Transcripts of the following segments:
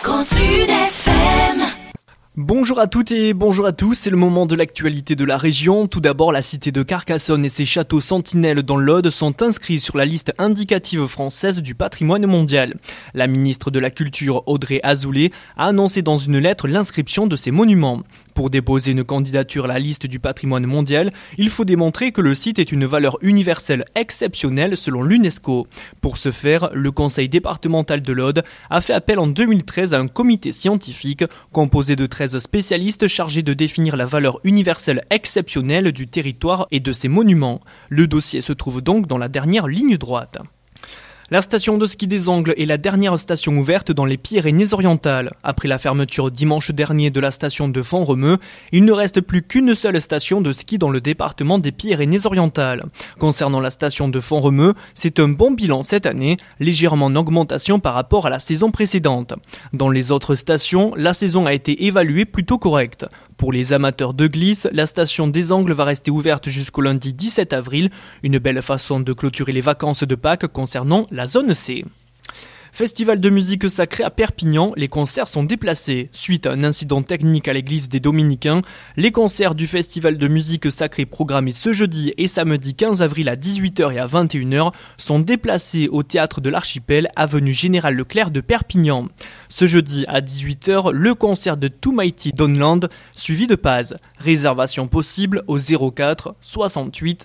Grand Sud FM. Bonjour à toutes et bonjour à tous, c'est le moment de l'actualité de la région. Tout d'abord, la cité de Carcassonne et ses châteaux sentinelles dans l'Aude sont inscrits sur la liste indicative française du patrimoine mondial. La ministre de la Culture, Audrey Azoulay, a annoncé dans une lettre l'inscription de ces monuments. Pour déposer une candidature à la liste du patrimoine mondial, il faut démontrer que le site est une valeur universelle exceptionnelle selon l'UNESCO. Pour ce faire, le conseil départemental de l'Aude a fait appel en 2013 à un comité scientifique composé de 13 spécialistes chargés de définir la valeur universelle exceptionnelle du territoire et de ses monuments. Le dossier se trouve donc dans la dernière ligne droite. La station de ski des Angles est la dernière station ouverte dans les Pyrénées-Orientales. Après la fermeture dimanche dernier de la station de Font-Romeu, il ne reste plus qu'une seule station de ski dans le département des Pyrénées-Orientales. Concernant la station de Font-Romeu, c'est un bon bilan cette année, légèrement en augmentation par rapport à la saison précédente. Dans les autres stations, la saison a été évaluée plutôt correcte. Pour les amateurs de glisse, la station des Angles va rester ouverte jusqu'au lundi 17 avril, une belle façon de clôturer les vacances de Pâques concernant la zone C. Festival de musique sacrée à Perpignan, les concerts sont déplacés. Suite à un incident technique à l'église des Dominicains, les concerts du Festival de musique sacrée programmés ce jeudi et samedi 15 avril à 18h et à 21h sont déplacés au théâtre de l'Archipel, avenue Général Leclerc de Perpignan. Ce jeudi à 18h, le concert de Too Mighty Downland, suivi de Paz. Réservation possible au 04 68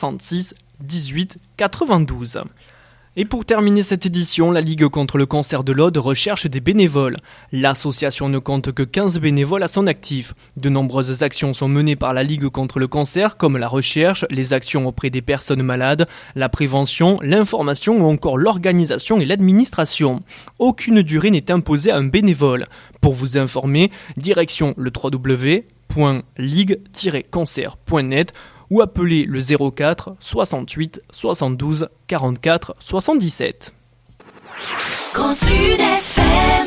66 18 92. Et pour terminer cette édition, la Ligue contre le cancer de l'Aude recherche des bénévoles. L'association ne compte que 15 bénévoles à son actif. De nombreuses actions sont menées par la Ligue contre le cancer, comme la recherche, les actions auprès des personnes malades, la prévention, l'information ou encore l'organisation et l'administration. Aucune durée n'est imposée à un bénévole. Pour vous informer, direction le www.ligue-cancer.net ou appelez le 04 68 72 44 77. Grand Sud FM.